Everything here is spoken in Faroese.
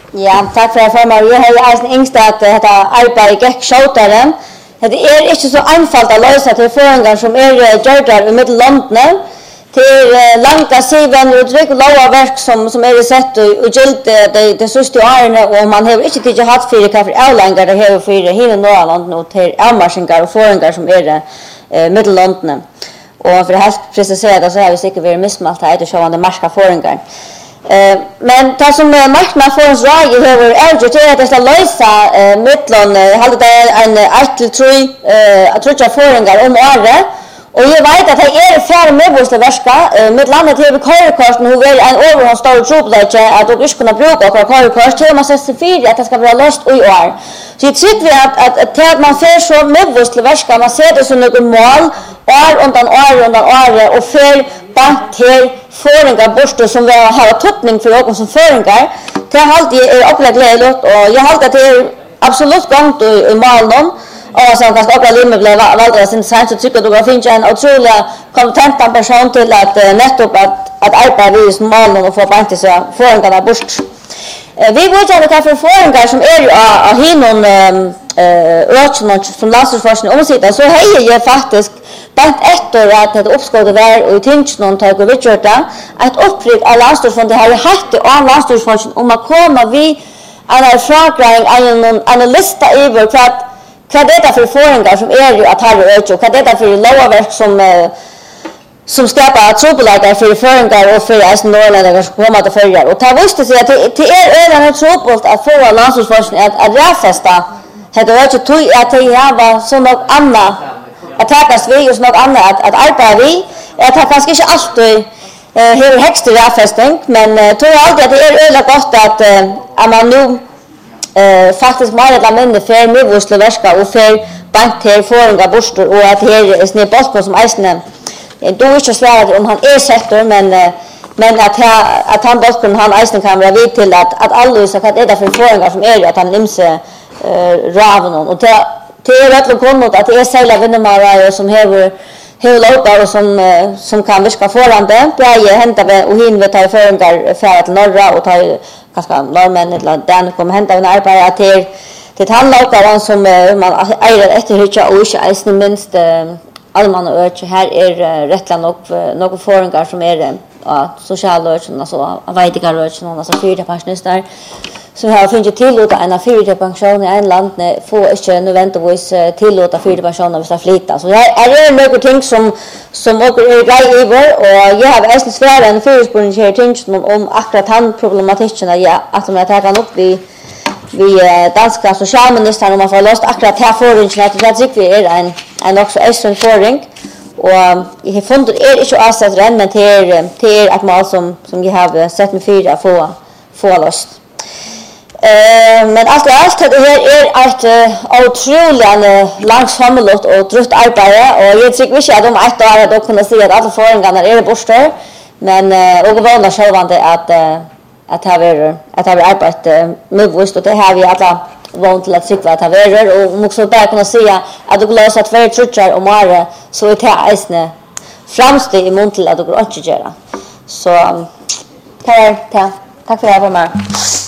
Ja, tack för att jag har en ängst att detta arbete gick showtaren. Det är inte så enkelt att lösa till förändringar som gjorda i mittellandene. Till långa siven och tryck låga verk som är sett och gilt det sista åren och man har inte tid haft för kaffe avlängar det här för hela Norrland och till avmarschingar och förändringar som är mittellandene. Och för att precisera så har vi säkert varit missmalt här det sjövande marska förändringar. Men det som marknadsförings råd över är att det ska lösa mittlon hade det en 1-3 förändringar om året. Och jag vet att det är färre medborgarverska med landet här vid Karlkorsen hur väl en överhånd stor troplägge att de inte kunna bruka på Karlkors till man sätter fyra att det ska vara löst i år. Så jag tycker vi att man får så medborgarverska man ser det som något mål år och för bant till föringar borster som vi har tuttning för någon som föringar. Det är alltid upplägg glädligt och jag har att det är absolut gångt i målen. Och sen kanske också Limme blev vald sin science och tycker det finns en otroligt kompetent person till att nettopp att arbeta vid smålen och få bant sig föringarna bort. Vi vet att det för föringar som är ju av hinon rötchen som landstingsforskning omsitter så höjer jag faktiskt bant efter att det uppskådde var och i tingsnon tag och vidtjörta att uppryck av landstingsforskning har haft det av landstingsforskning om att komma vid en framgång en lista över vad det är för förändringar som är ju att ha det och vad det är för lågverk som skapar tropläggar för förändringar och för att norrlänningar ska komma till följer. Och det visste sig att det är redan tropligt att få landstingsforskning att rättfästa det är inte tog att det har så något annat att takas vid och så något annat att arbeta vid. Jag tar kanske inte alltid hur högst rättfästning men tror alltid att det är väldigt gott att man nu faktiskt mer eller mindre för medborgarverska och för banker föringar borster och att det är snedbolken som eisne då är inte svarat om han är sektor men att han bolken han eisne kan vara vid till att alla så att det är för föringar som är att han nimse raven och det är rätt kunnat att det är sälja vinnare som har lokar och som kan viska förande bäge hämta och hin vi tar föringar för till norra och tar kanske norrmän eller den kommer hämta en arbete till tandläkaren som man är efter hycha och inte minst allmän och öch här är rättland och några föringar som är sociala öchen alltså avvitiga öchen alltså fyra pensionister som har funnit tillåta en fyra pension i en land får inte nödvändigtvis tillåta fyra pensioner hvis det flytta så här är det några ting som också är grej över och jag har även svär en förspårning här ting om akkurat han problematiken att man tar upp vi danska socialministern om man får löst akkurat här föringen att det tycker vi är en också extra föring och jag har funnit är inte avsatt än men till att man som jag har sett med fyra få löst. Men allt det här är ett otroligt långsamt och trött arbete och jag tycker inte att de ett år då kunna se att alla föringarna är borster men och vana självande att ha arbete med vårt och det har vi alla vant till att cykla att ha och också bara kunna säga att du löser två trutchar om året så är det äsne framsteg i mån till att du går att göra så tack för att jag var med.